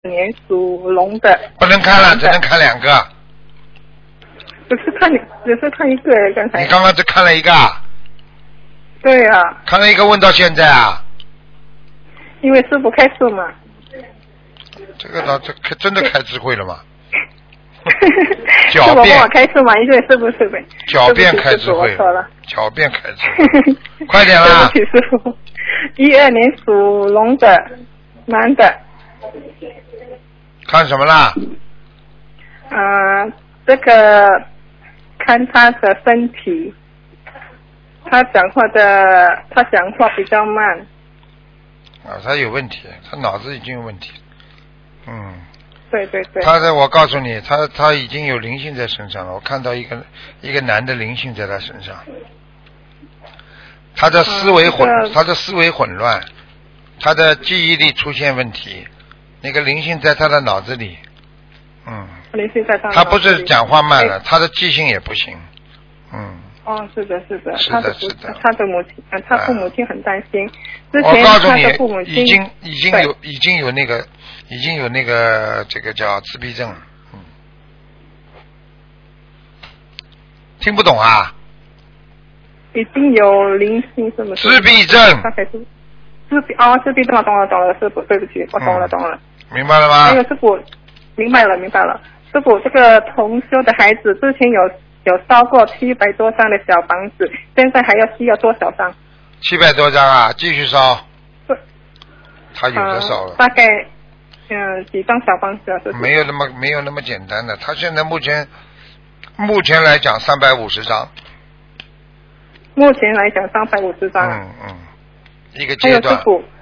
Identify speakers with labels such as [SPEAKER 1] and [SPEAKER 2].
[SPEAKER 1] 年属龙的。
[SPEAKER 2] 不能看了，只能看2个。
[SPEAKER 1] 只是看一个刚才。
[SPEAKER 2] 你刚刚只看了一个啊？
[SPEAKER 1] 对啊。
[SPEAKER 2] 看了一个问到现在啊？
[SPEAKER 1] 因为师傅开示嘛。
[SPEAKER 2] 这个倒这真的开智慧了吗？
[SPEAKER 1] 是我帮我开示嘛？因为是不是？
[SPEAKER 2] 狡辩开智慧。
[SPEAKER 1] 错了。
[SPEAKER 2] 狡辩开智慧。快点啦！
[SPEAKER 1] 对不起，师傅。12年属龙的男的。
[SPEAKER 2] 看什么啦？
[SPEAKER 1] 这个看他的身体，他讲话比较慢。
[SPEAKER 2] 他有问题，他脑子已经有问题。
[SPEAKER 1] 对。
[SPEAKER 2] 我告诉你，他已经有灵性在身上了。我看到一个男的灵性在他身上，他的思维混乱，他的记忆力出现问题，那个灵性在他的脑子里。
[SPEAKER 1] 灵性在
[SPEAKER 2] 他不是讲话慢了，他的记性也不行。
[SPEAKER 1] 是的。
[SPEAKER 2] 他的
[SPEAKER 1] 父母亲很担心。之
[SPEAKER 2] 前
[SPEAKER 1] 他的父母亲
[SPEAKER 2] 已经有那个这个叫自闭症。听不懂啊？
[SPEAKER 1] 已经有灵性是不是？
[SPEAKER 2] 自闭症。
[SPEAKER 1] 自闭症，懂了，师傅，对不起，我懂了。
[SPEAKER 2] 明白了吗？
[SPEAKER 1] 还有师傅，明白了。师傅，这个同修的孩子之前有烧过700多张的小房子，现在还需要多少张
[SPEAKER 2] ？700多张啊，继续烧。他有的烧了。
[SPEAKER 1] 大概几张小房子啊？
[SPEAKER 2] 没有那么简单的，他现在目前来讲350张。
[SPEAKER 1] 目前来讲350张。
[SPEAKER 2] 一个阶段。
[SPEAKER 1] 还有师傅，